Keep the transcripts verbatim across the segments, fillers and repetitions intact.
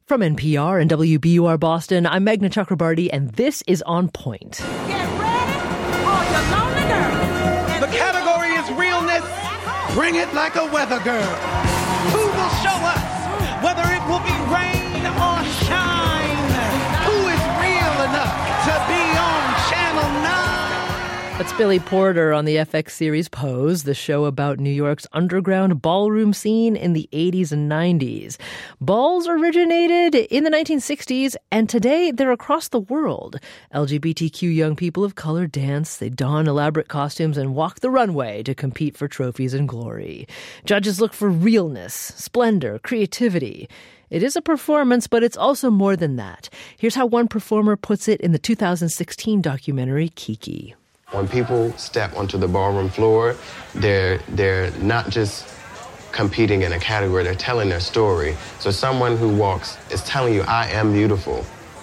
From N P R and W B U R Boston, I'm Meghna Chakrabarty, and this is On Point. Get ready, all you lonely girls. The category is realness. Bring it like a weather girl. Who will show us whether it will be rain or shine? Who is real enough to be on Channel nine? That's Billy Porter on the F X series Pose, the show about New York's underground ballroom scene in the eighties and nineties. Balls originated in the nineteen sixties, and today they're across the world. L G B T Q young people of color dance, they don elaborate costumes and walk the runway to compete for trophies and glory. Judges look for realness, splendor, creativity. It is a performance, but it's also more than that. Here's how one performer puts it in the two thousand sixteen documentary Kiki. When people step onto the ballroom floor, they're they're not just competing in a category, they're telling their story. So someone who walks is telling you, I am beautiful.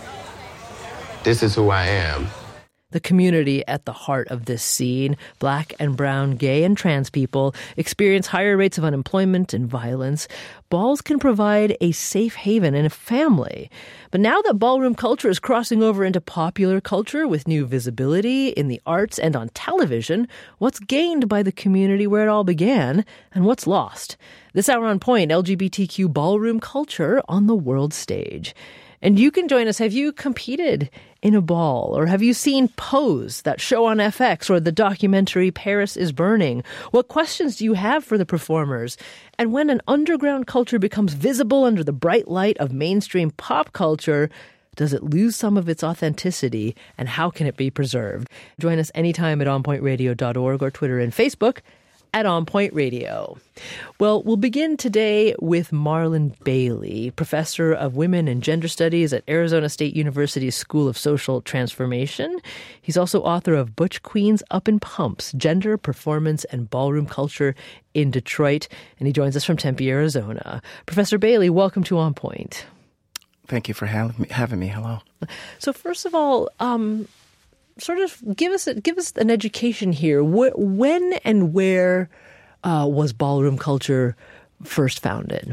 This is who I am. The community at the heart of this scene, Black and brown, gay and trans people, experience higher rates of unemployment and violence. Balls can provide a safe haven and a family. But now that ballroom culture is crossing over into popular culture with new visibility in the arts and on television, what's gained by the community where it all began and what's lost? This hour on Point, L G B T Q ballroom culture on the world stage. And you can join us. Have you competed in a ball? Or have you seen Pose, that show on F X, or the documentary Paris is Burning? What questions do you have for the performers? And when an underground culture becomes visible under the bright light of mainstream pop culture, does it lose some of its authenticity? And how can it be preserved? Join us anytime at on point radio dot org or Twitter and Facebook at On Point Radio. Well, we'll begin today with Marlon Bailey, professor of women and gender studies at Arizona State University's School of Social Transformation. He's also author of Butch Queens Up in Pumps, Gender, Performance, and Ballroom Culture in Detroit. And he joins us from Tempe, Arizona. Professor Bailey, welcome to On Point. Thank you for having me. Having me. Hello. So first of all, um, sort of give us give us an education here. Wh- when and where uh, was ballroom culture first founded?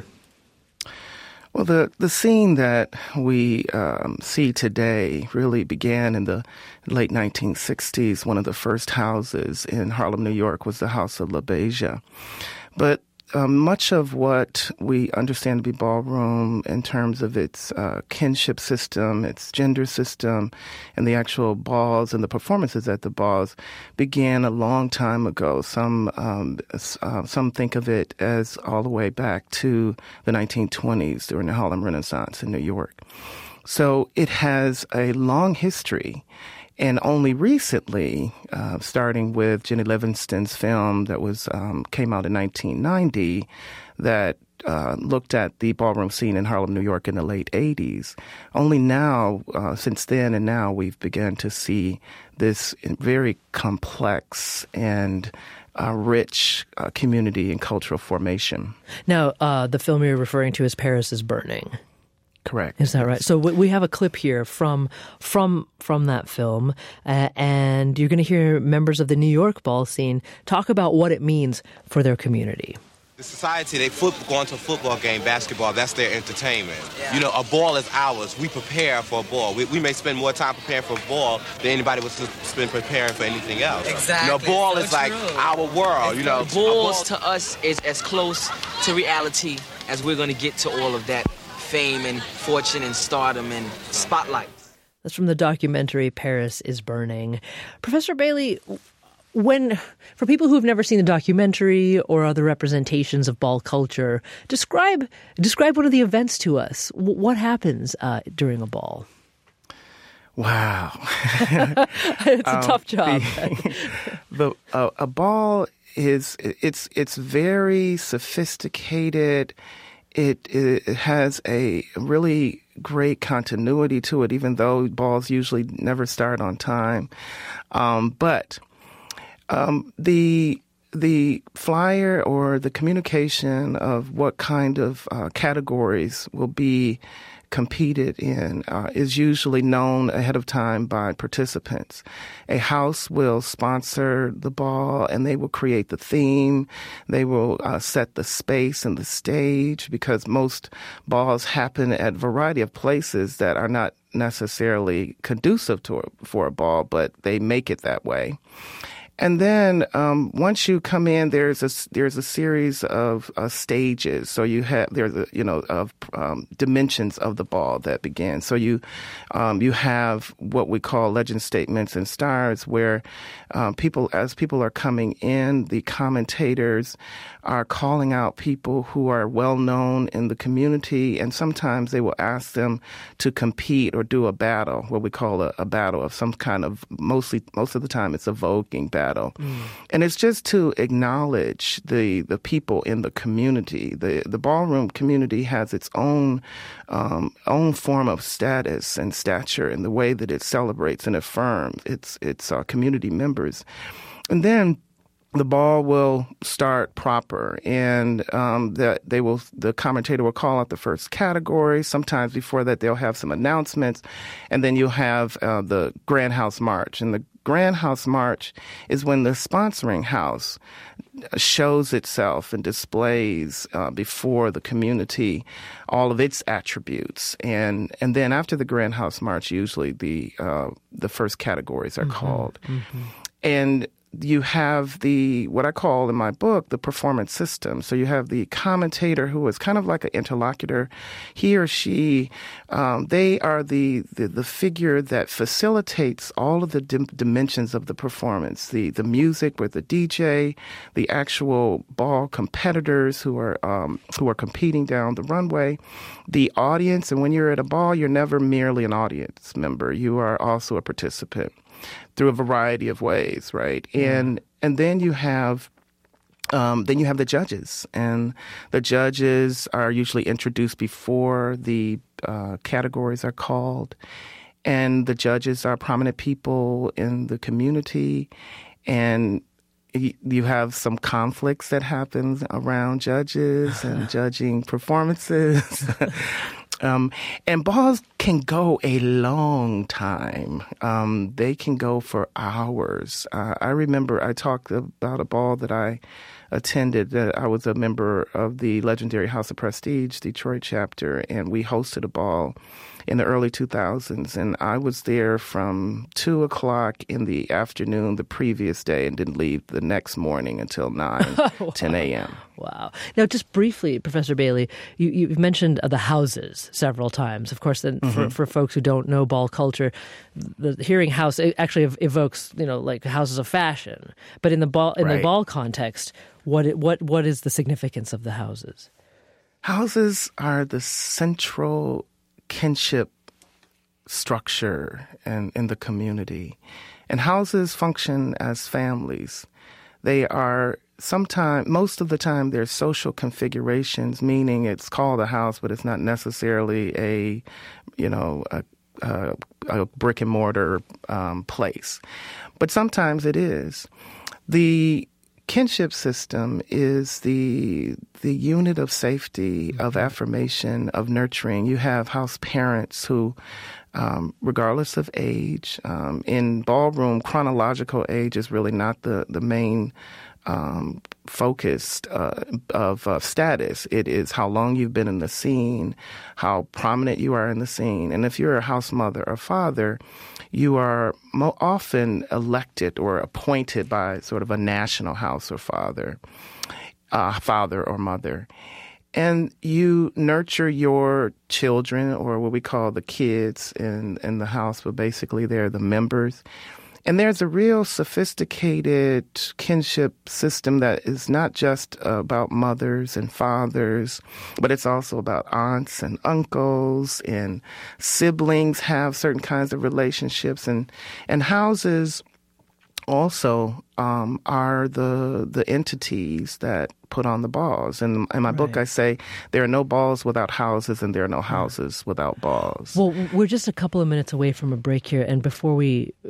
Well, the, the scene that we um, see today really began in the late nineteen sixties. One of the first houses in Harlem, New York, was the House of La Beja. But Um, much of what we understand to be ballroom in terms of its uh, kinship system, its gender system, and the actual balls and the performances at the balls began a long time ago. Some um, uh, some think of it as all the way back to the nineteen twenties during the Harlem Renaissance in New York. So it has a long history. And only recently, uh, starting with Jenny Livingston's film that was um, came out in nineteen ninety, that uh, looked at the ballroom scene in Harlem, New York in the late eighties. Only now, uh, since then and now, we've begun to see this very complex and uh, rich uh, community and cultural formation. Now, uh, the film you're referring to is Paris is Burning. Correct. Is that right? So we have a clip here from from from that film, uh, and you're going to hear members of the New York ball scene talk about what it means for their community. The society, they foot, going to a football game, basketball, that's their entertainment. Yeah. You know, a ball is ours. We prepare for a ball. We, we may spend more time preparing for a ball than anybody would spend preparing for anything else. Exactly. You know, a ball so is like true. our world, you know. Balls to us is as close to reality as we're going to get to all of that fame and fortune and stardom and spotlight. That's from the documentary Paris is Burning. Professor Bailey, when for people who have never seen the documentary or other representations of ball culture, describe describe one of the events to us. W- what happens uh, during a ball? Wow. It's a um, tough job. The, the, uh, a ball is, it's it's very sophisticated. It, it has a really great continuity to it, even though balls usually never start on time. Um, but um, the the flyer or the communication of what kind of uh, categories will be competed in uh, is usually known ahead of time by participants. A house will sponsor the ball, and they will create the theme. They will uh, set the space and the stage, because most balls happen at a variety of places that are not necessarily conducive to a, for a ball, but they make it that way. And then um, once you come in, there's a there's a series of uh, stages. So you have there's a, you know of um, dimensions of the ball that begin. So you um, you have what we call legend statements and stars, where um, people as people are coming in, the commentators are calling out people who are well known in the community, and sometimes they will ask them to compete or do a battle, what we call a, a battle of some kind of mostly most of the time it's a voguing battle. Mm. And it's just to acknowledge the, the people in the community. The the ballroom community has its own um, own form of status and stature in the way that it celebrates and affirms its its uh, community members. And then the ball will start proper, and um, the, they will. The commentator will call out the first category. Sometimes before that, they'll have some announcements, and then you'll have uh, the Grand House March. And the Grand House March is when the sponsoring house shows itself and displays uh, before the community all of its attributes, and and then after the Grand House March, usually the uh, the first categories are mm-hmm. called, mm-hmm. and you have the, what I call in my book, the performance system. So you have the commentator who is kind of like an interlocutor. He or she, um, they are the, the, the figure that facilitates all of the dim- dimensions of the performance. The, the music with the D J, the actual ball competitors who are, um, who are competing down the runway, the audience. And when you're at a ball, you're never merely an audience member. You are also a participant through a variety of ways, right? Yeah. And and then you have um, then you have the judges, and the judges are usually introduced before the uh, categories are called, and the judges are prominent people in the community, and you have some conflicts that happen around judges and judging performances. Um, and balls can go a long time. Um, they can go for hours. Uh, I remember I talked about a ball that I attended. That I was a member of the legendary House of Prestige Detroit chapter, and we hosted a ball in the early two thousands. And I was there from two o'clock in the afternoon the previous day and didn't leave the next morning until nine, wow. ten a.m. Wow. Now, just briefly, Professor Bailey, you, you've mentioned uh, the houses several times. Of course, then mm-hmm. for, for folks who don't know ball culture, the hearing house actually ev- evokes, you know, like houses of fashion. But in the ball in right. the ball context, what what what is the significance of the houses? Houses are the central kinship structure in, in the community. And houses function as families. They are sometimes, most of the time, they're social configurations, meaning it's called a house, but it's not necessarily a, you know, a, a, a brick and mortar um, place. But sometimes it is. The kinship system is the the unit of safety, of affirmation, of nurturing. You have house parents who, um, regardless of age, um, in ballroom, chronological age is really not the, the main um, focus uh, of uh, status. It is how long you've been in the scene, how prominent you are in the scene. And if you're a house mother or father, you are mo- often elected or appointed by sort of a national house or father, uh, father or mother. And you nurture your children, or what we call the kids in, in the house, but basically they're the members. And there's a real sophisticated kinship system that is not just about mothers and fathers, but it's also about aunts and uncles, and siblings have certain kinds of relationships. And, and houses also um, are the the entities that put on the balls. And in my right. book, I say there are no balls without houses, and there are no houses without balls. Well, we're just a couple of minutes away from a break here, and before we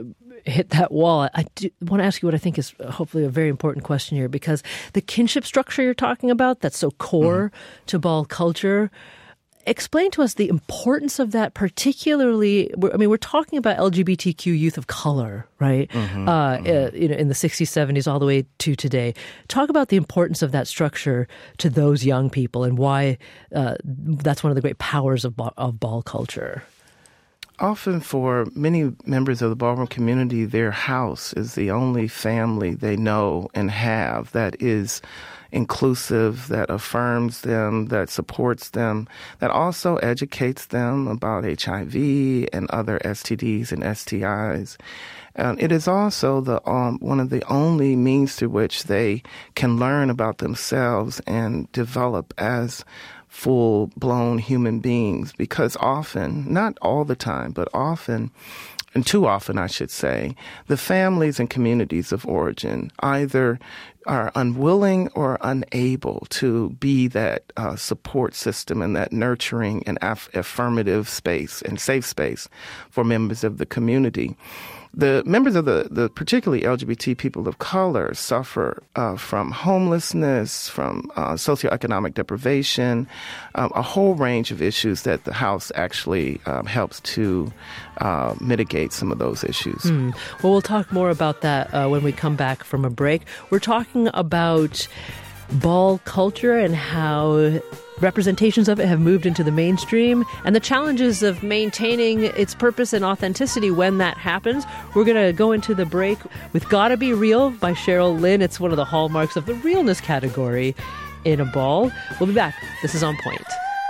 hit that wall, I do want to ask you what I think is hopefully a very important question here, because the kinship structure you're talking about, that's so core mm-hmm. to ball culture. Explain to us the importance of that, particularly, I mean, we're talking about L G B T Q youth of color, right? Mm-hmm, uh, mm-hmm. Uh, you know, in the sixties, seventies, all the way to today. Talk about the importance of that structure to those young people and why uh, that's one of the great powers of, of ball culture. Often for many members of the ballroom community, their house is the only family they know and have that is inclusive, that affirms them, that supports them, that also educates them about H I V and other S T Ds and S T Is. And it is also the um, one of the only means through which they can learn about themselves and develop as full-blown human beings, because often, not all the time, but often, and too often, I should say, the families and communities of origin either are unwilling or unable to be that uh, support system and that nurturing and aff- affirmative space and safe space for members of the community. The members of the, the particularly L G B T people of color suffer uh, from homelessness, from uh, socioeconomic deprivation, um, a whole range of issues that the house actually um, helps to uh, mitigate some of those issues. Mm. Well, we'll talk more about that uh, when we come back from a break. We're talking about ball culture and how representations of it have moved into the mainstream and the challenges of maintaining its purpose and authenticity when that happens. We're going to go into the break with Gotta Be Real by Cheryl Lynn. It's one of the hallmarks of the realness category in a ball. We'll be back. This is On Point.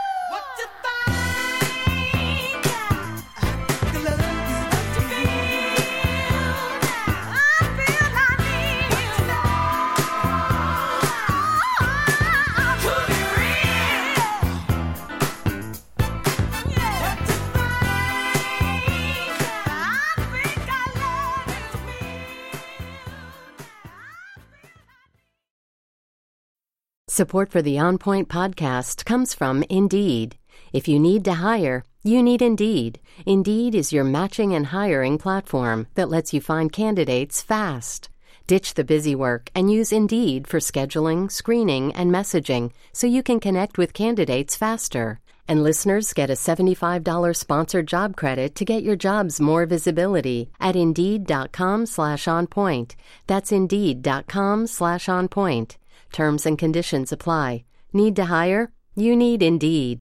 Support for the On Point podcast comes from Indeed. If you need to hire, you need Indeed. Indeed is your matching and hiring platform that lets you find candidates fast. Ditch the busy work and use Indeed for scheduling, screening, and messaging so you can connect with candidates faster. And listeners get a seventy-five dollars sponsored job credit to get your jobs more visibility at Indeed.com slash on point. That's Indeed.com slash on point. Terms and conditions apply. Need to hire? You need Indeed.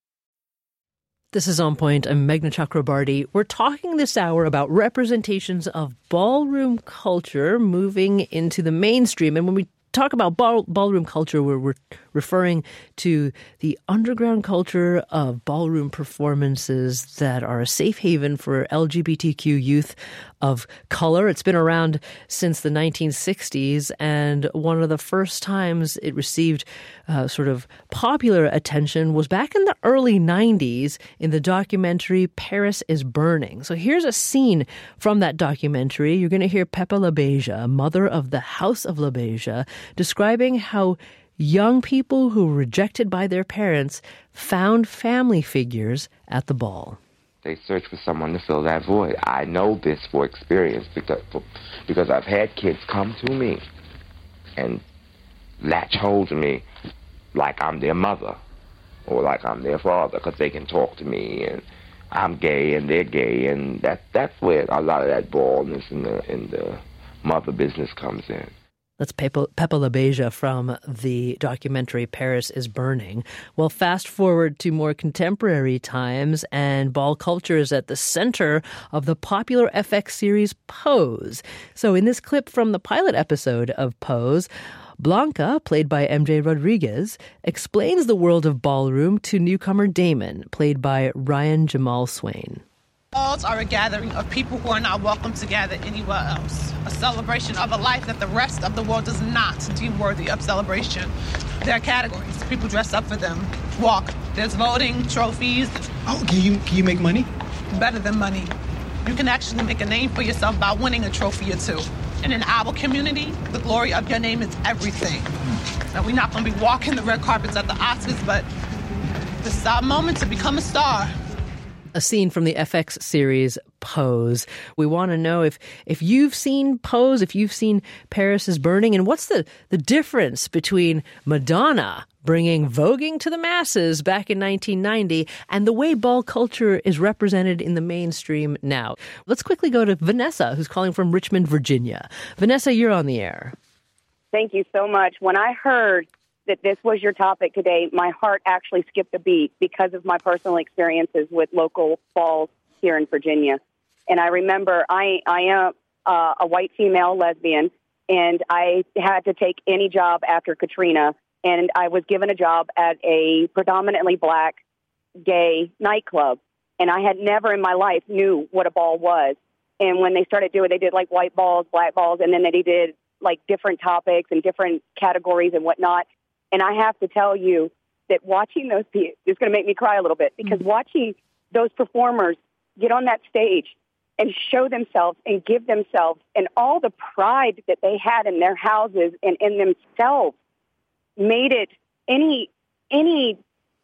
This is On Point. I'm Meghna Chakrabarty. We're talking this hour about representations of ballroom culture moving into the mainstream. And when we talk about ball, ballroom culture, we're, we're referring to the underground culture of ballroom performances that are a safe haven for L G B T Q youth of color. It's been around since the nineteen sixties, and one of the first times it received uh, sort of popular attention was back in the early nineties in the documentary Paris is Burning. So here's a scene from that documentary. You're going to hear Pepe LaBeija, mother of the House of LaBeija, describing how young people who were rejected by their parents found family figures at the ball. They search for someone to fill that void. I know this for experience because because I've had kids come to me and latch hold to me like I'm their mother or like I'm their father, because they can talk to me and I'm gay and they're gay, and that that's where a lot of that baldness and the, and the mother business comes in. That's Pepe, Pepe LaBeija from the documentary Paris is Burning. Well, fast forward to more contemporary times, and ball culture is at the center of the popular F X series Pose. So in this clip from the pilot episode of Pose, Blanca, played by M J Rodriguez, explains the world of ballroom to newcomer Damon, played by Ryan Jamal Swain. Balls are a gathering of people who are not welcome to gather anywhere else. A celebration of a life that the rest of the world does not deem worthy of celebration. There are categories. People dress up for them. Walk. There's voting, trophies. Oh, can you, can you make money? Better than money. You can actually make a name for yourself by winning a trophy or two. And in our community, the glory of your name is everything. Now, we're not going to be walking the red carpets at the Oscars, but this is our moment to become a star. A scene from the F X series Pose. We want to know if if you've seen Pose, if you've seen Paris is Burning, and what's the, the difference between Madonna bringing voguing to the masses back in nineteen ninety and the way ball culture is represented in the mainstream now. Let's quickly go to Vanessa, who's calling from Richmond, Virginia. Vanessa, you're on the air. Thank you so much. When I heard that this was your topic today, my heart actually skipped a beat because of my personal experiences with local balls here in Virginia. And I remember I, I am uh, a white female lesbian, and I had to take any job after Katrina, and I was given a job at a predominantly black gay nightclub. And I had never in my life knew what a ball was. And when they started doing, they did like white balls, black balls, and then they did like different topics and different categories and whatnot. And I have to tell you that watching those people, it's going to make me cry a little bit, because mm-hmm. watching those performers get on that stage and show themselves and give themselves and all the pride that they had in their houses and in themselves made it any, any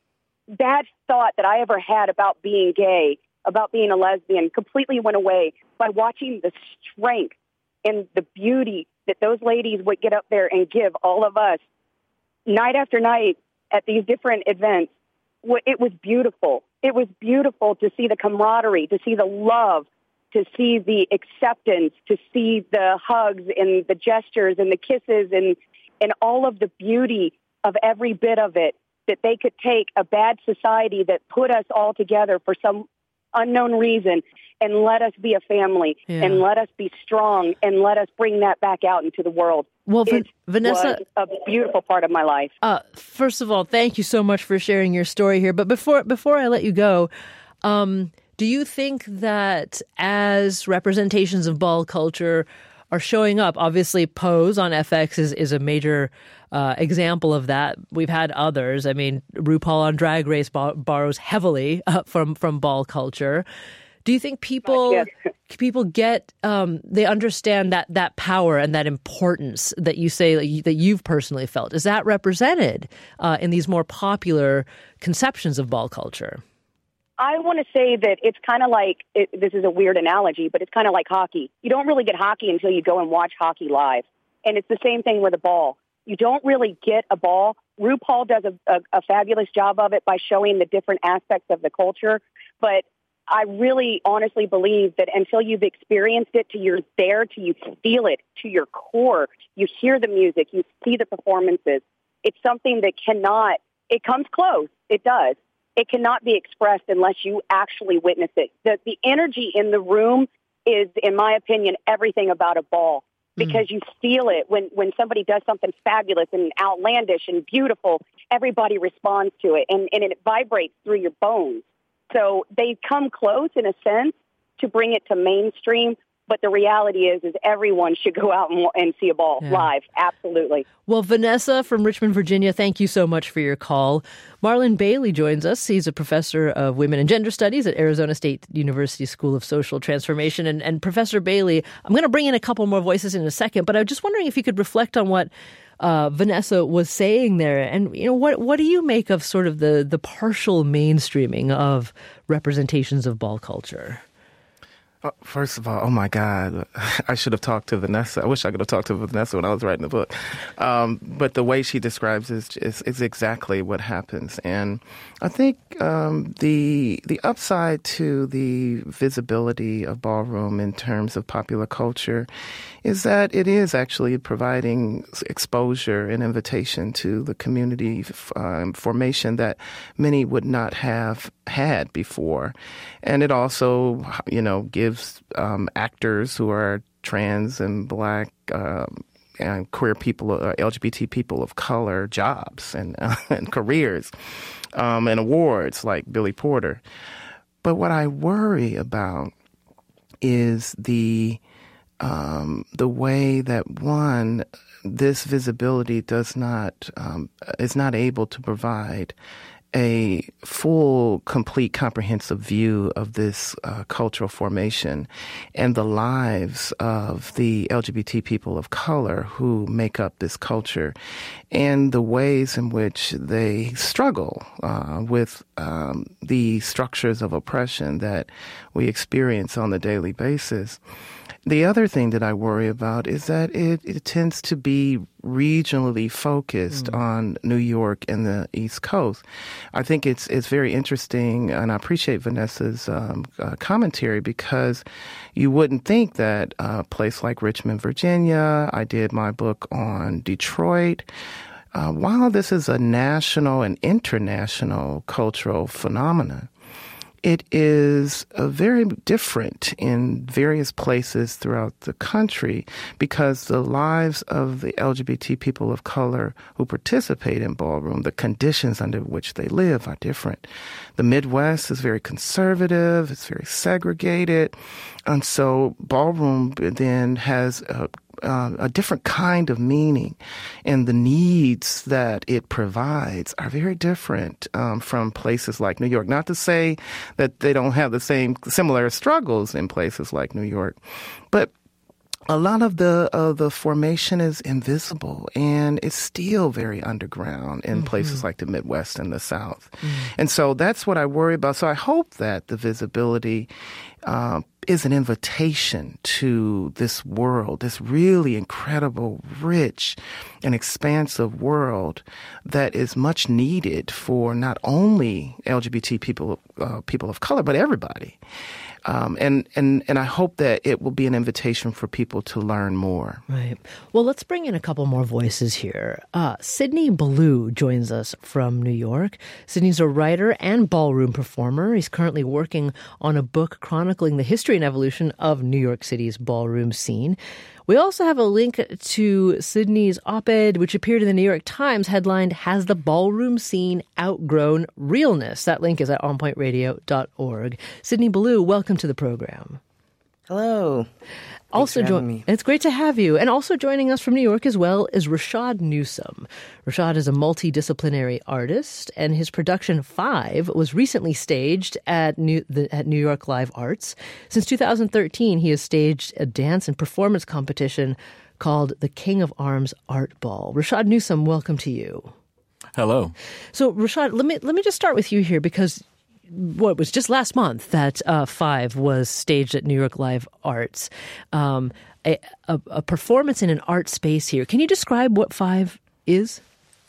bad thought that I ever had about being gay, about being a lesbian, completely went away by watching the strength and the beauty that those ladies would get up there and give all of us night after night at these different events. It was beautiful. It was beautiful to see the camaraderie, to see the love, to see the acceptance, to see the hugs and the gestures and the kisses and, and all of the beauty of every bit of it, that they could take a bad society that put us all together for some unknown reason and let us be a family yeah. and let us be strong and let us bring that back out into the world. Well, it Vanessa, was a beautiful part of my life. Uh, first of all, thank you so much for sharing your story here. But before before I let you go, um, do you think that as representations of ball culture are showing up, obviously Pose on F X is, is a major uh, example of that. We've had others. I mean, RuPaul on Drag Race bar- borrows heavily uh, from, from ball culture. Do you think people yes. people get um, they understand that that power and that importance that you say that, you, that you've personally felt? Is that represented uh, in these more popular conceptions of ball culture? I want to say that it's kind of like, it, this is a weird analogy, but it's kind of like hockey. You don't really get hockey until you go and watch hockey live. And it's the same thing with a ball. You don't really get a ball. RuPaul does a, a, a fabulous job of it by showing the different aspects of the culture. But I really honestly believe that until you've experienced it, till you're there, till you feel it to your core, you hear the music, you see the performances, it's something that cannot, it comes close, it does. It cannot be expressed unless you actually witness it. The, the energy in the room is, in my opinion, everything about a ball, because mm. you feel it when, when somebody does something fabulous and outlandish and beautiful, everybody responds to it, and, and it vibrates through your bones. So they come close, in a sense, to bring it to mainstream. But the reality is, is everyone should go out and, and see a ball yeah. live. Absolutely. Well, Vanessa from Richmond, Virginia, thank you so much for your call. Marlon Bailey joins us. He's a professor of women and gender studies at Arizona State University School of Social Transformation. And, and Professor Bailey, I'm going to bring in a couple more voices in a second, but I was just wondering if you could reflect on what uh, Vanessa was saying there. And, you know, what what do you make of sort of the, the partial mainstreaming of representations of ball culture? Uh, first of all, oh my God, I should have talked to Vanessa. I wish I could have talked to Vanessa when I was writing the book. Um, but the way she describes it is, is exactly what happens. And I think um, the the upside to the visibility of ballroom in terms of popular culture is that it is actually providing exposure and invitation to the community um, formation that many would not have had before. And it also, you know, gives um, actors who are trans and black uh, and queer people, uh, L G B T people of color, jobs and, uh, and careers um, and awards like Billy Porter. But what I worry about is the um, the way that, one, this visibility does not um, is not able to provide a full, complete, comprehensive view of this uh, cultural formation and the lives of the L G B T people of color who make up this culture and the ways in which they struggle uh, with um, the structures of oppression that we experience on a daily basis. The other thing that I worry about is that it, it tends to be regionally focused mm. on New York and the East Coast. I think it's it's very interesting, and I appreciate Vanessa's um, uh, commentary, because you wouldn't think that a place like Richmond, Virginia, I did my book on Detroit. Uh, while this is a national and international cultural phenomenon, it is uh, very different in various places throughout the country because the lives of the L G B T people of color who participate in ballroom, the conditions under which they live are different. The Midwest is very conservative, it's very segregated, and so ballroom then has a Uh, a different kind of meaning, and the needs that it provides are very different um, from places like New York. Not to say that they don't have the same similar struggles in places like New York, but a lot of the uh, the formation is invisible, and it's still very underground in mm-hmm. places like the Midwest and the South. Mm-hmm. And so that's what I worry about. So I hope that the visibility uh, is an invitation to this world, this really incredible, rich, and expansive world that is much needed for not only L G B T people, uh, people of color, but everybody. Um, and, and, and I hope that it will be an invitation for people to learn more. Right. Well, let's bring in a couple more voices here. Uh, Sidney Ballou joins us from New York. Sidney's a writer and ballroom performer. He's currently working on a book chronicling the history and evolution of New York City's ballroom scene. We also have a link to Sidney's op-ed, which appeared in the New York Times, headlined, "Has the Ballroom Scene Outgrown Realness?" That link is at on point radio dot org. Sidney Ballou, welcome to the program. Hello. Also, jo- jo- it's great to have you. And also joining us from New York as well is Rashad Newsome. Rashad is a multidisciplinary artist, and his production Five was recently staged at New, the, at New York Live Arts. Since two thousand thirteen, he has staged a dance and performance competition called the King of Arms Art Ball. Rashad Newsome, welcome to you. Hello. So, Rashad, let me let me just start with you here, because what was just last month that uh, Five was staged at New York Live Arts, um, a, a, a performance in an art space here. Can you describe what Five is?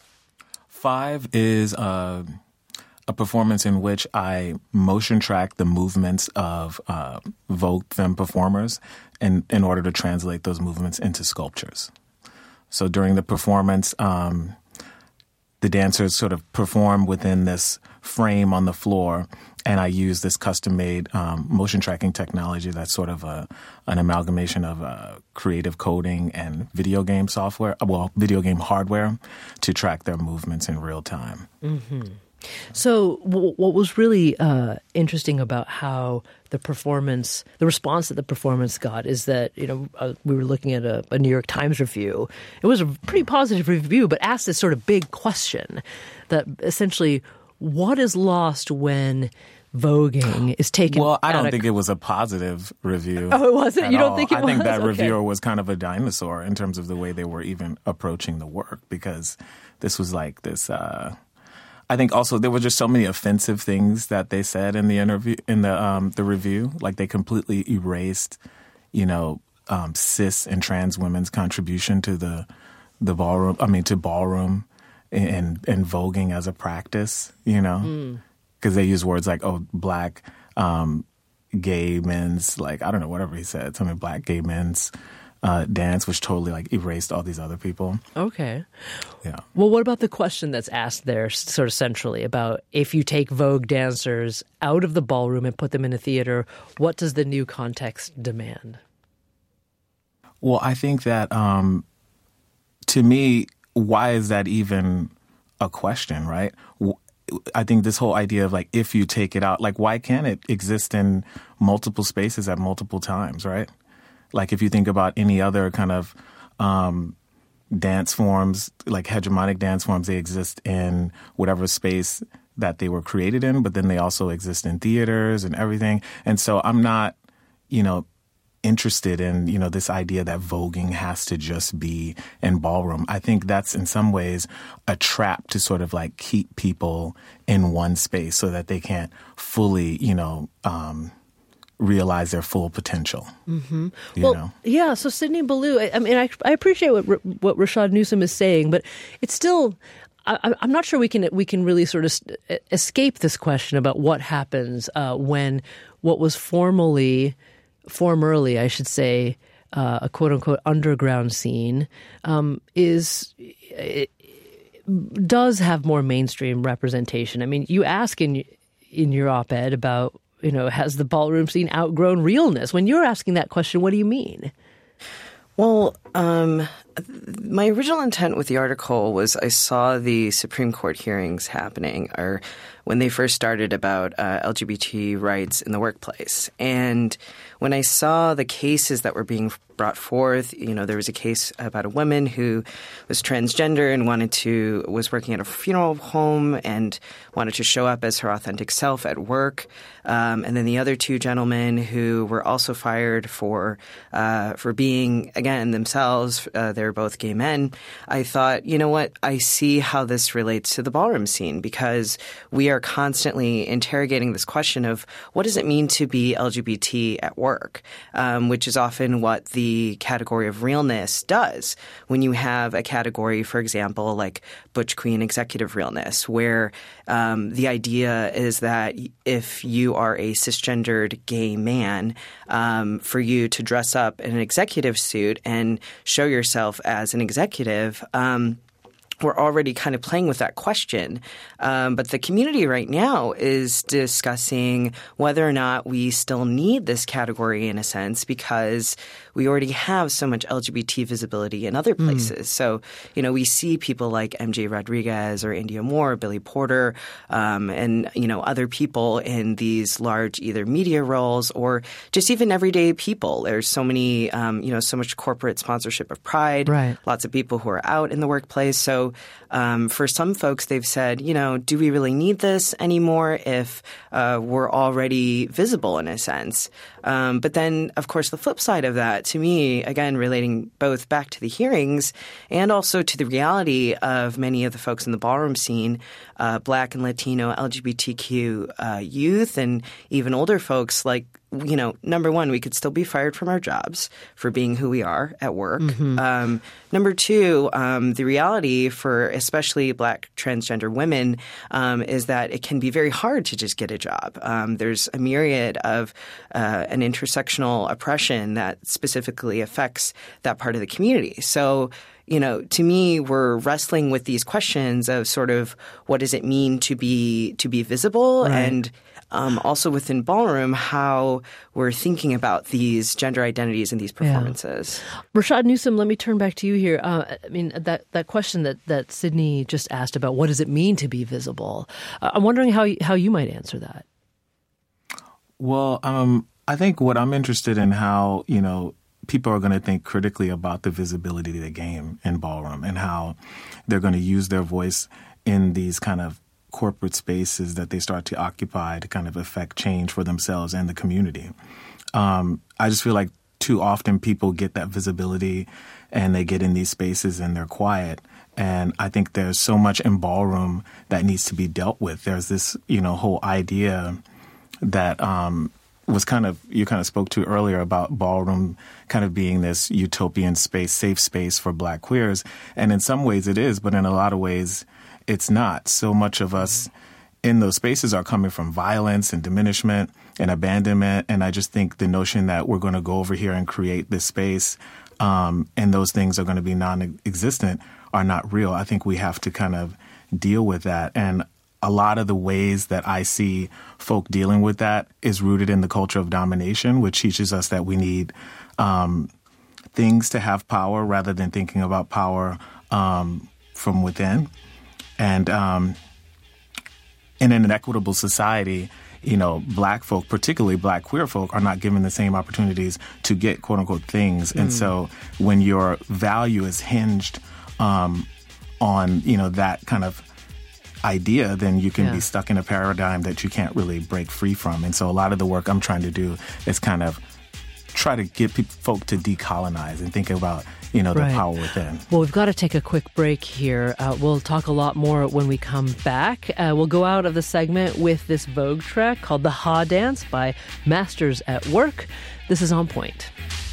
Five is uh, a performance in which I motion track the movements of uh, Vogue femme performers in, in order to translate those movements into sculptures. So during the performance, um, the dancers sort of perform within this frame on the floor, and I use this custom-made um, motion tracking technology that's sort of a, an amalgamation of uh, creative coding and video game software, well, video game hardware, to track their movements in real time. Mm-hmm. So w- what was really uh, interesting about how the performance, the response that the performance got is that, you know, uh, we were looking at a, a New York Times review. It was a pretty positive review, but asked this sort of big question that essentially, what is lost when voguing is taken? Well, I don't of... think it was a positive review. Oh, it wasn't? You don't all. think it I was? I think that okay. reviewer was kind of a dinosaur in terms of the way they were even approaching the work, because this was like this... Uh, I think also there were just so many offensive things that they said in the interview, in the um, the review. Like they completely erased, you know, um, cis and trans women's contribution to the the ballroom. I mean, to ballroom and and voguing as a practice. You know, because mm. they use words like oh, black, um, gay men's, like I don't know, whatever he said, something black gay men's. Uh, dance, which totally like erased all these other people. Okay. Yeah. Well, what about the question that's asked there sort of centrally about if you take Vogue dancers out of the ballroom and put them in a theater, what does the new context demand? Well, I think that um, to me, why is that even a question, right? I think this whole idea of like, if you take it out, like, why can't it exist in multiple spaces at multiple times, right? Like if you think about any other kind of um, dance forms, like hegemonic dance forms, they exist in whatever space that they were created in, but then they also exist in theaters and everything. And so I'm not, you know, interested in, you know, this idea that voguing has to just be in ballroom. I think that's in some ways a trap to sort of like keep people in one space so that they can't fully, you know, um, realize their full potential. Mm-hmm. You well, know? yeah. So Sydney Ballou, I, I mean, I, I appreciate what what Rashad Newsom is saying, but it's still, I, I'm not sure we can we can really sort of escape this question about what happens uh, when what was formerly, formerly, I should say, uh, a quote unquote underground scene um, is. It, does have more mainstream representation. I mean, you ask in in your op-ed about, you know, has the ballroom scene outgrown realness? When you're asking that question, what do you mean? Well, um, my original intent with the article was I saw the Supreme Court hearings happening, or when they first started about uh, L G B T rights in the workplace. And when I saw the cases that were being brought forth, you know, there was a case about a woman who was transgender and wanted to, was working at a funeral home and wanted to show up as her authentic self at work. Um, and then the other two gentlemen who were also fired for, uh, for being, again, themselves, uh, they're both gay men. I thought, you know what, I see how this relates to the ballroom scene, because we are constantly interrogating this question of what does it mean to be L G B T at work, um, which is often what the category of realness does. When you have a category, for example, like Butch Queen executive realness, where um, the idea is that if you are a cisgendered gay man, um, for you to dress up in an executive suit and show yourself as an executive, um, we're already kind of playing with that question. Um, but the community right now is discussing whether or not we still need this category in a sense, because we already have so much L G B T visibility in other places. Mm. So, you know, we see people like M J Rodriguez or India Moore, Billy Porter, um, and, you know, other people in these large either media roles or just even everyday people. There's so many, um, you know, so much corporate sponsorship of Pride, right. Lots of people who are out in the workplace. So um, for some folks, they've said, you know, do we really need this anymore if uh, we're already visible in a sense? Um, but then, of course, the flip side of that, to me, again, relating both back to the hearings and also to the reality of many of the folks in the ballroom scene, uh, Black and Latino, L G B T Q uh, youth, and even older folks, like, you know, number one, we could still be fired from our jobs for being who we are at work. Mm-hmm. Um, number two, um, the reality for especially Black transgender women um, is that it can be very hard to just get a job. Um, there's a myriad of uh, an intersectional oppression that specifically affects that part of the community. So, you know, to me, we're wrestling with these questions of sort of what does it mean to be to be visible, right. and um, also within ballroom, how we're thinking about these gender identities and these performances. Yeah. Rashad Newsom, let me turn back to you here. Uh, I mean, that, that question that, that Sydney just asked about what does it mean to be visible? Uh, I'm wondering how how you might answer that. Well, um, I think what I'm interested in how, you know, people are going to think critically about the visibility of the game in ballroom and how they're going to use their voice in these kind of corporate spaces that they start to occupy to kind of affect change for themselves and the community. Um, I just feel like too often people get that visibility and they get in these spaces and they're quiet. And I think there's so much in ballroom that needs to be dealt with. There's this, you know, whole idea that um, was kind of, you kind of spoke to earlier about ballroom kind of being this utopian space, safe space for Black queers. And in some ways it is, but in a lot of ways it's not. So much of us in those spaces are coming from violence and diminishment and abandonment. And I just think the notion that we're going to go over here and create this space um, and those things are going to be non-existent are not real. I think we have to kind of deal with that. And a lot of the ways that I see folk dealing with that is rooted in the culture of domination, which teaches us that we need um, things to have power rather than thinking about power um, from within. And um, in an equitable society, you know, Black folk, particularly Black queer folk, are not given the same opportunities to get quote unquote things. Mm. And so when your value is hinged um, on, you know, that kind of idea, then you can Yeah. be stuck in a paradigm that you can't really break free from. And so a lot of the work I'm trying to do is kind of try to get people, folk to decolonize and think about, you know, the Right. power within. Well, we've got to take a quick break here. Uh, we'll talk a lot more when we come back. Uh, we'll go out of the segment with this Vogue track called The Ha Dance by Masters at Work. This is On Point.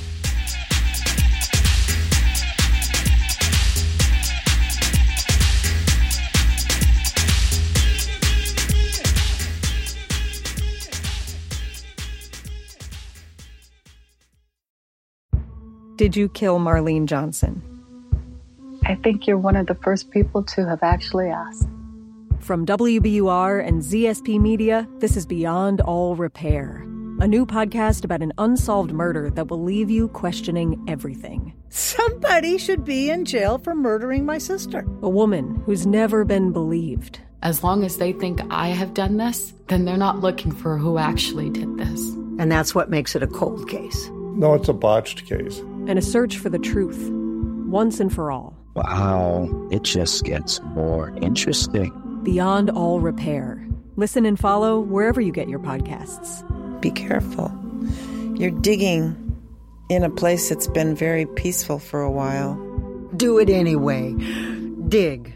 Did you kill Marlene Johnson? I think you're one of the first people to have actually asked. From W B U R and Z S P Media, this is Beyond All Repair, a new podcast about an unsolved murder that will leave you questioning everything. Somebody should be in jail for murdering my sister. A woman who's never been believed. As long as they think I have done this, then they're not looking for who actually did this. And that's what makes it a cold case. No, it's a botched case. And a search for the truth, once and for all. Wow, it just gets more interesting. Beyond All Repair. Listen and follow wherever you get your podcasts. Be careful. You're digging in a place that's been very peaceful for a while. Do it anyway. Dig.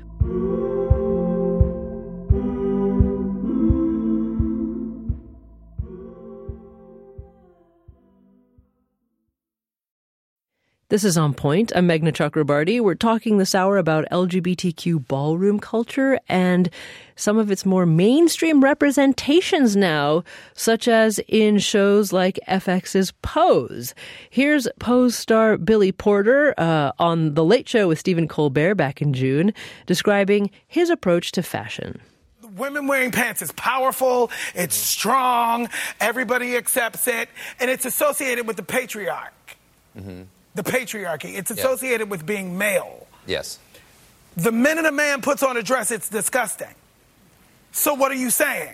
This is On Point. I'm Meghna Chakrabarti. We're talking this hour about L G B T Q ballroom culture and some of its more mainstream representations now, such as in shows like F X's Pose. Here's Pose star Billy Porter uh, on The Late Show with Stephen Colbert back in June, describing his approach to fashion. Women wearing pants is powerful, it's strong, everybody accepts it, and it's associated with the patriarch. Mm-hmm. The patriarchy. It's associated yeah. with being male. Yes. The minute a man puts on a dress, it's disgusting. So what are you saying?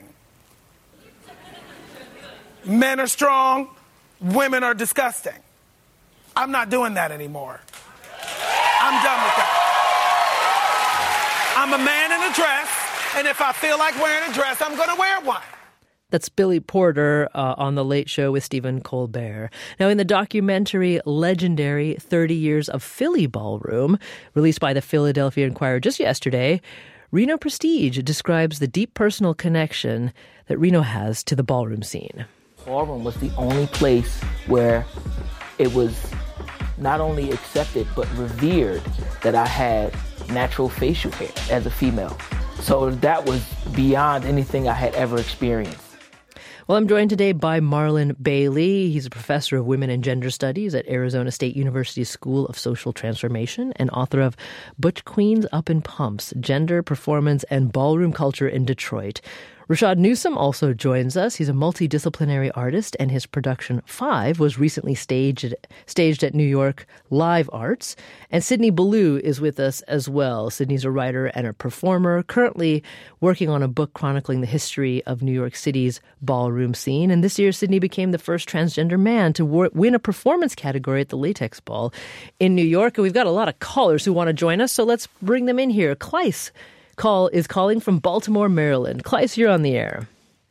Men are strong, women are disgusting. I'm not doing that anymore. I'm done with that. I'm a man in a dress, and if I feel like wearing a dress, I'm going to wear one. That's Billy Porter uh, on The Late Show with Stephen Colbert. Now, in the documentary Legendary thirty Years of Philly Ballroom, released by the Philadelphia Inquirer just yesterday, Reno Prestige describes the deep personal connection that Reno has to the ballroom scene. Ballroom was the only place where it was not only accepted but revered that I had natural facial hair as a female. So that was beyond anything I had ever experienced. Well, I'm joined today by Marlon Bailey. He's a professor of women and gender studies at Arizona State University School of Social Transformation and author of Butch Queens Up in Pumps, Gender, Performance, and Ballroom Culture in Detroit. Rashad Newsom also joins us. He's a multidisciplinary artist, and his production Five was recently staged at, staged at New York Live Arts. And Sydney Ballou is with us as well. Sydney's a writer and a performer, currently working on a book chronicling the history of New York City's ballroom scene. And this year, Sydney became the first transgender man to war- win a performance category at the Latex Ball in New York. And we've got a lot of callers who want to join us, so let's bring them in here. Kleiss Call is calling from Baltimore, Maryland. Kleiss, you're on the air.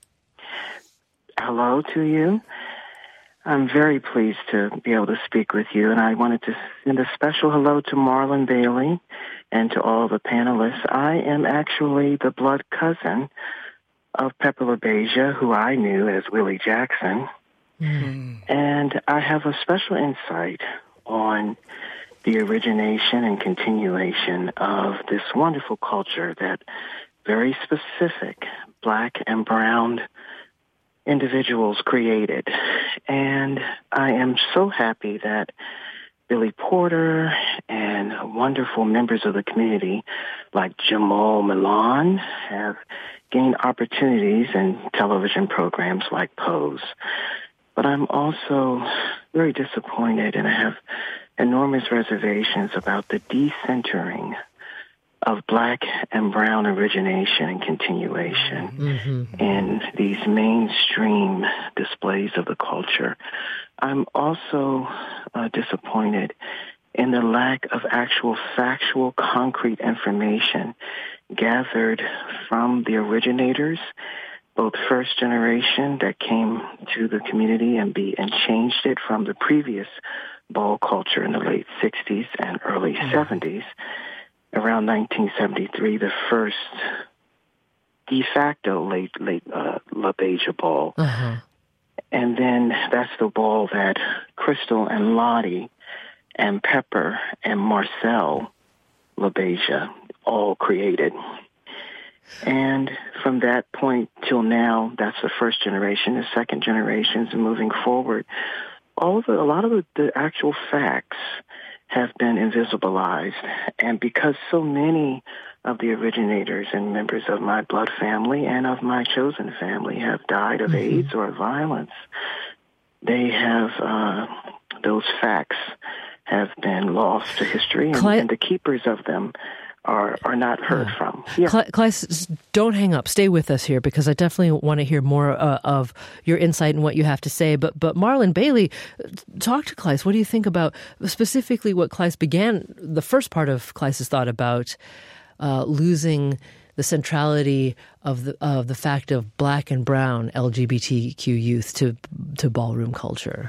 Hello to you. I'm very pleased to be able to speak with you, and I wanted to send a special hello to Marlon Bailey and to all the panelists. I am actually the blood cousin of Pepper LaBeija, who I knew as Willie Jackson, mm. and I have a special insight on the origination and continuation of this wonderful culture that very specific black and brown individuals created. And I am so happy that Billy Porter and wonderful members of the community like Jamal Milan have gained opportunities in television programs like Pose. But I'm also very disappointed, and I have enormous reservations about the decentering of black and brown origination and continuation mm-hmm. in these mainstream displays of the culture. I'm also uh, disappointed in the lack of actual factual, concrete information gathered from the originators, both first generation that came to the community and be and changed it from the previous ball culture in the late sixties and early mm-hmm. seventies. Around nineteen seventy-three, the first de facto late late uh, La Beja ball. Uh-huh. And then that's the ball that Crystal and Lottie and Pepper and Marcel LaBeija all created. And from that point till now, that's the first generation. The second generations and moving forward, all of the, a lot of the, the actual facts have been invisibilized. And because so many of the originators and members of my blood family and of my chosen family have died of mm-hmm. AIDS or violence, they have, uh, those facts have been lost to history, and, Cly- and the keepers of them are are not heard yeah. from. Yeah. Cly- Clyce, don't hang up. Stay with us here, because I definitely want to hear more uh, of your insight and what you have to say. But but Marlon Bailey, talk to Clyce. What do you think about specifically what Clyce began, the first part of Clyce's thought about uh, losing the centrality of the of the fact of Black and brown L G B T Q youth to to ballroom culture?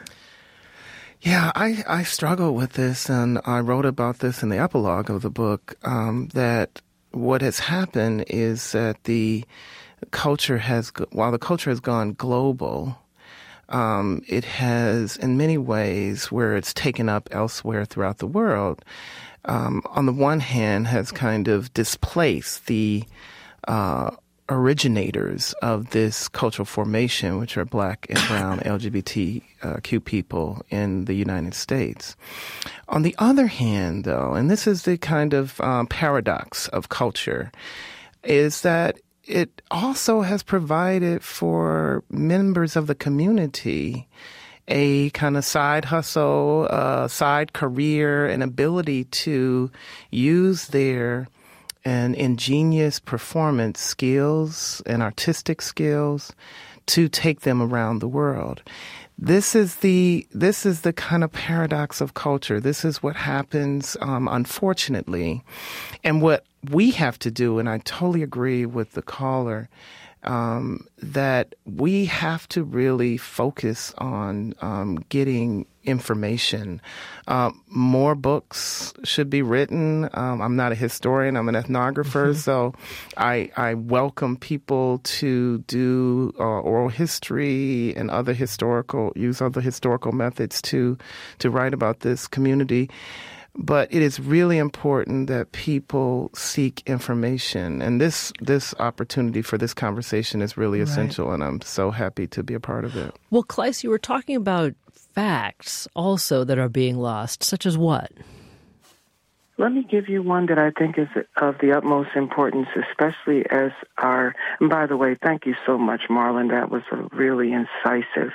Yeah, I, I struggle with this, and I wrote about this in the epilogue of the book, um, that what has happened is that the culture has, while the culture has gone global, um, it has, in many ways, where it's taken up elsewhere throughout the world, um, on the one hand, has kind of displaced the uh originators of this cultural formation, which are Black and brown L G B T Q people in the United States. On the other hand, though, and this is the kind of um, paradox of culture, is that it also has provided for members of the community a kind of side hustle, uh, side career, an ability to use their and ingenious performance skills and artistic skills to take them around the world. This is the this is the kind of paradox of culture. This is what happens, um, unfortunately, and what we have to do. And I totally agree with the caller um, that we have to really focus on um, getting information. Uh, more books should be written. Um, I'm not a historian. I'm an ethnographer. Mm-hmm. So I, I welcome people to do uh, oral history and other historical, use other historical methods to, to write about this community. But it is really important that people seek information. And this this opportunity for this conversation is really right. essential, and I'm so happy to be a part of it. Well, Clyce, you were talking about facts also that are being lost, such as what? Let me give you one that I think is of the utmost importance, especially as our, and by the way, thank you so much, Marlon. That was a really incisive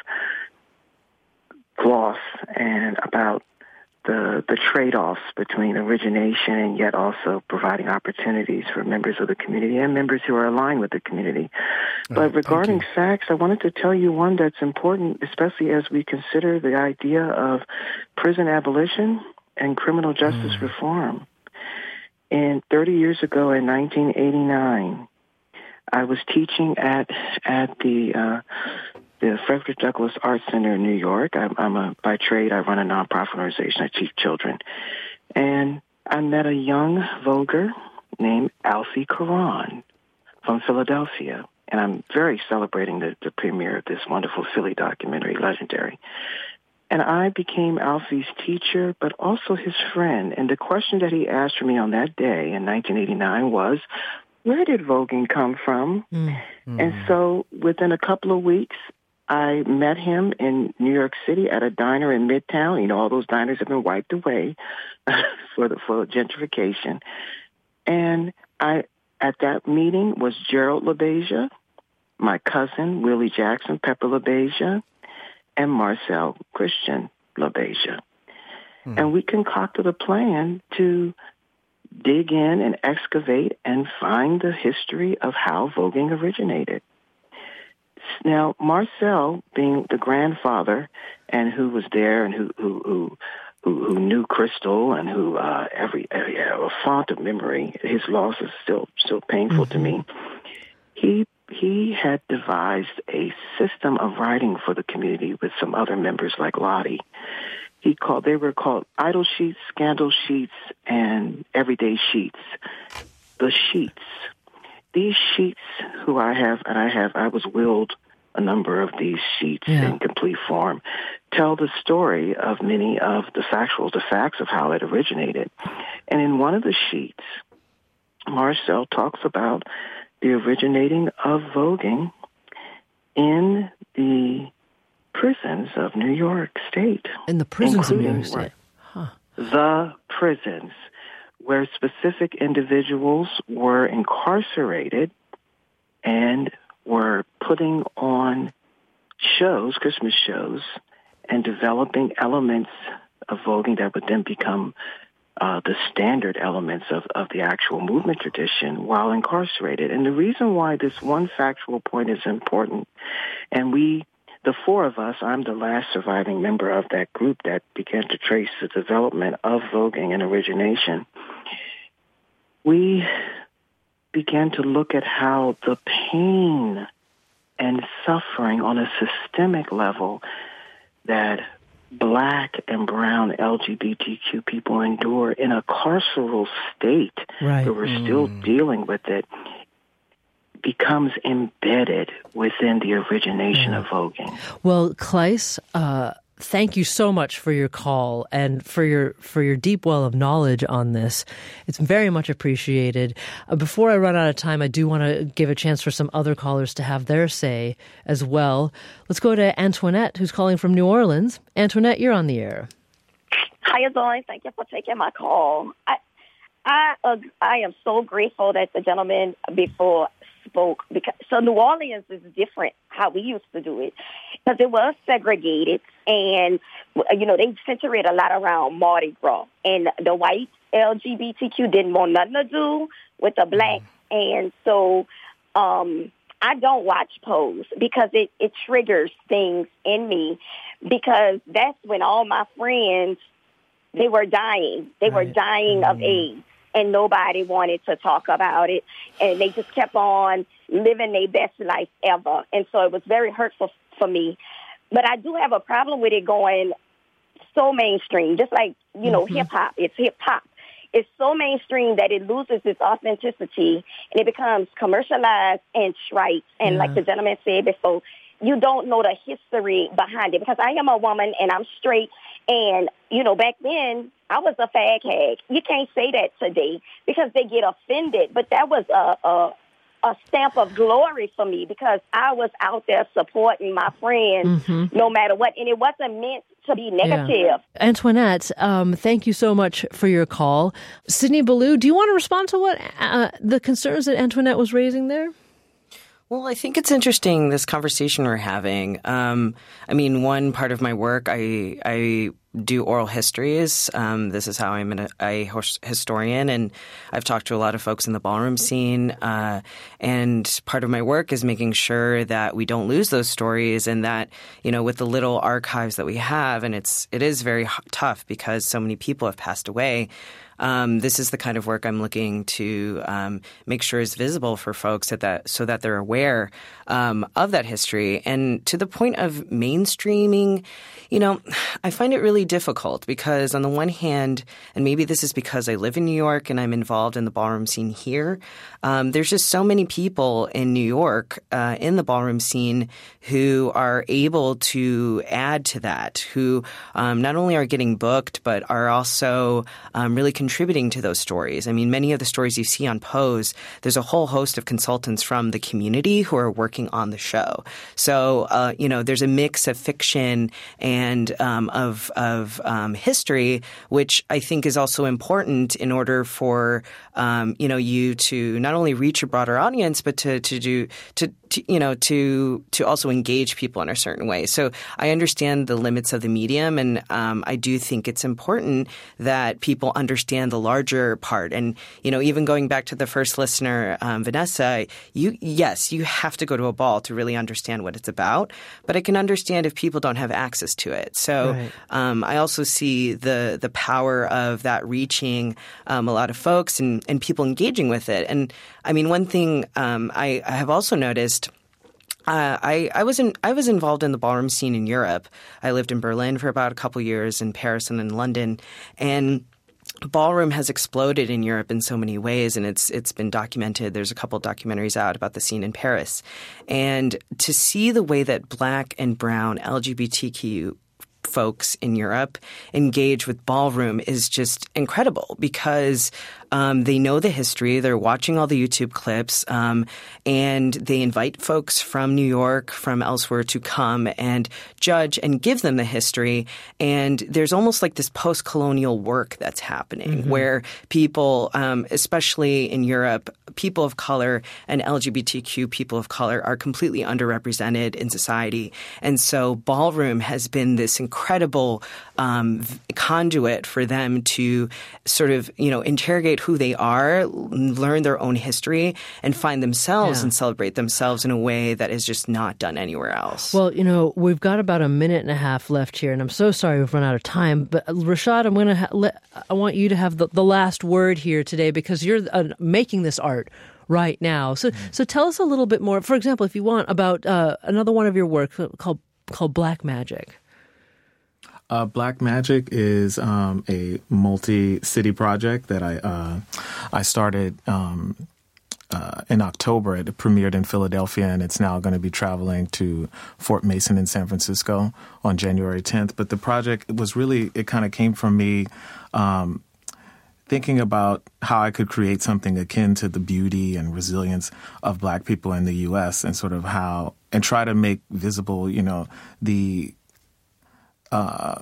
gloss and about the the trade-offs between origination and yet also providing opportunities for members of the community and members who are aligned with the community. Oh, but regarding facts, I wanted to tell you one that's important, especially as we consider the idea of prison abolition and criminal justice mm. reform. And thirty years ago in nineteen eighty-nine, I was teaching at at the uh, the Frederick Douglass Arts Center in New York. I'm, I'm a by trade. I run a nonprofit organization. I teach children, and I met a young voguer named Alfie Caron from Philadelphia, and I'm very celebrating the, the premiere of this wonderful Philly documentary, Legendary. And I became Alfie's teacher, but also his friend. And the question that he asked for me on that day in nineteen eighty-nine was, where did voguing come from? Mm-hmm. And so within a couple of weeks, I met him in New York City at a diner in Midtown. You know, all those diners have been wiped away for the for gentrification. And I, at that meeting was Gerald LaBeija, my cousin, Willie Jackson, Pepper LaBeija, and Marcel Christian LaBeija. Hmm. And we concocted a plan to dig in and excavate and find the history of how voguing originated. Now, Marcel, being the grandfather and who was there and who, who, who who, who knew Crystal and who uh, every uh, a font of memory. His loss is still still painful mm-hmm. to me. He he had devised a system of writing for the community with some other members like Lottie. He called they were called idle sheets, scandal sheets, and everyday sheets. The sheets. These sheets, who I have, and I have, I was willed a number of these sheets yeah. in complete form, tell the story of many of the factual, the facts of how it originated. And in one of the sheets, Marcel talks about the originating of voguing in the prisons of New York State. In the prisons of New York State? Huh. The prisons, where specific individuals were incarcerated and were putting on shows, Christmas shows, and developing elements of voguing that would then become uh, the standard elements of, of the actual movement tradition while incarcerated. And the reason why this one factual point is important, and we, the four of us, I'm the last surviving member of that group that began to trace the development of voguing and origination, we began to look at how the pain and suffering on a systemic level that Black and brown L G B T Q people endure in a carceral state, right. where we're mm. still dealing with it, becomes embedded within the origination yeah. of voguing. Well, Kleis, uh, thank you so much for your call and for your for your deep well of knowledge on this. It's very much appreciated. Uh, before I run out of time, I do want to give a chance for some other callers to have their say as well. Let's go to Antoinette, who's calling from New Orleans. Antoinette, you're on the air. How you doing? Thank you for taking my call. I I uh, I am so grateful that the gentleman before spoke, because so New Orleans is different how we used to do it, because it was segregated, and you know they center it a lot around Mardi Gras, and the white L G B T Q didn't want nothing to do with the black, and so um, I don't watch Pose because it, it triggers things in me, because that's when all my friends, they were dying, they right. were dying mm-hmm. of AIDS. And nobody wanted to talk about it. And they just kept on living their best life ever. And so it was very hurtful for me. But I do have a problem with it going so mainstream, just like, you know, mm-hmm. hip-hop. It's hip-hop. It's so mainstream that it loses its authenticity, and it becomes commercialized and trite. And yeah. like the gentleman said before, you don't know the history behind it. Because I am a woman, and I'm straight. And, you know, back then, I was a fag hag. You can't say that today because they get offended. But that was a, a, a stamp of glory for me, because I was out there supporting my friends mm-hmm. no matter what. And it wasn't meant to be negative. Yeah. Antoinette, um, thank you so much for your call. Sydney Ballou, do you want to respond to what uh, the concerns that Antoinette was raising there? Well, I think it's interesting, this conversation we're having. Um, I mean, one part of my work, I I do oral histories. Um, this is how I'm an, a historian, and I've talked to a lot of folks in the ballroom scene. Uh, and part of my work is making sure that we don't lose those stories, and that, you know, with the little archives that we have, and it's it is very tough because so many people have passed away. Um, this is the kind of work I'm looking to um, make sure is visible for folks at that, so that they're aware um, of that history. And to the point of mainstreaming, you know, I find it really difficult because on the one hand, and maybe this is because I live in New York and I'm involved in the ballroom scene here, um, there's just so many people in New York uh, in the ballroom scene who are able to add to that, who um, not only are getting booked, but are also um, really contributing to those stories. I mean, many of the stories you see on Pose, there's a whole host of consultants from the community who are working on the show. So, uh, you know, there's a mix of fiction and um, of, of um, history, which I think is also important in order for, um, you know, you to not only reach a broader audience, but to, to do, to, to, you know, to, to also engage people in a certain way. So I understand the limits of the medium, and um, I do think it's important that people understand the larger part. And, you know, even going back to the first listener, um, Vanessa, you, yes, you have to go to a ball to really understand what it's about, but I can understand if people don't have access to it. So, right. um, um, I also see the the power of that reaching um, a lot of folks and, and people engaging with it. And I mean, one thing um, I, I have also noticed. Uh, I, I was in, I was involved in the ballroom scene in Europe. I lived in Berlin for about a couple years, in Paris and in London, and ballroom has exploded in Europe in so many ways, and it's it's been documented. There's a couple of documentaries out about the scene in Paris, and to see the way that Black and brown L G B T Q folks in Europe engage with ballroom is just incredible because um, they know the history. They're watching all the YouTube clips, um, and they invite folks from New York, from elsewhere to come and judge and give them the history. And there's almost like this post-colonial work that's happening mm-hmm. where people, um, especially in Europe, people of color and L G B T Q people of color are completely underrepresented in society. And so ballroom has been this incredible um, conduit for them to sort of, you know, interrogate who they are, learn their own history, and find themselves yeah. and celebrate themselves in a way that is just not done anywhere else. Well, you know, we've got about a minute and a half left here, and I'm so sorry we've run out of time. But Rashad, I'm going to ha- let, I want you to have the, the last word here today because you're uh, making this art right now. So, mm-hmm. so tell us a little bit more. For example, if you want, about uh, another one of your work called called Black Magic. Uh, Black Magic is um, a multi-city project that I uh, I started um, uh, in October. It premiered in Philadelphia, and it's now going to be traveling to Fort Mason in San Francisco on January tenth. But the project was really, it kind of came from me um, thinking about how I could create something akin to the beauty and resilience of Black people in the U S and sort of how, and try to make visible, you know, the Uh,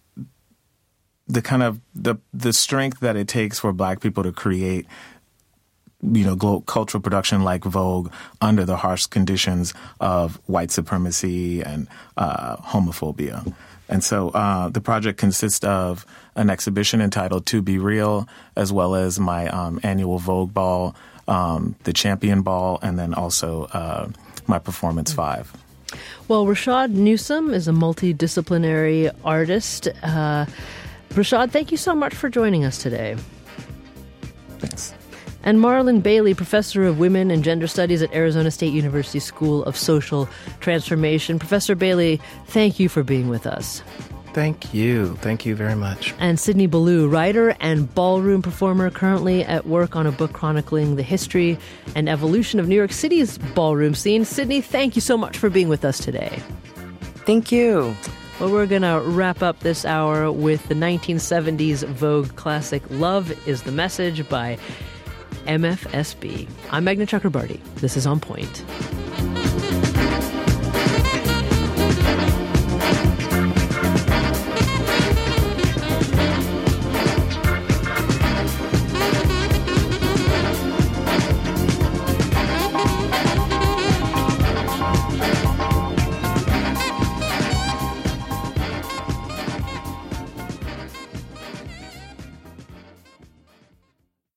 the kind of the the strength that it takes for Black people to create, you know, glo- cultural production like Vogue under the harsh conditions of white supremacy and uh, homophobia. And so uh, the project consists of an exhibition entitled To Be Real, as well as my um, annual Vogue Ball, um, the Champion Ball, and then also uh, my Performance Five. Well, Rashad Newsome is a multidisciplinary artist. Uh, Rashad, thank you so much for joining us today. Thanks. And Marlon Bailey, professor of women and gender studies at Arizona State University School of Social Transformation. Professor Bailey, thank you for being with us. Thank you. Thank you very much. And Sydney Ballou, writer and ballroom performer, currently at work on a book chronicling the history and evolution of New York City's ballroom scene. Sydney, thank you so much for being with us today. Thank you. Well, we're going to wrap up this hour with the nineteen seventies Vogue classic Love is the Message by M F S B. I'm Meghna Chakrabarti. This is On Point.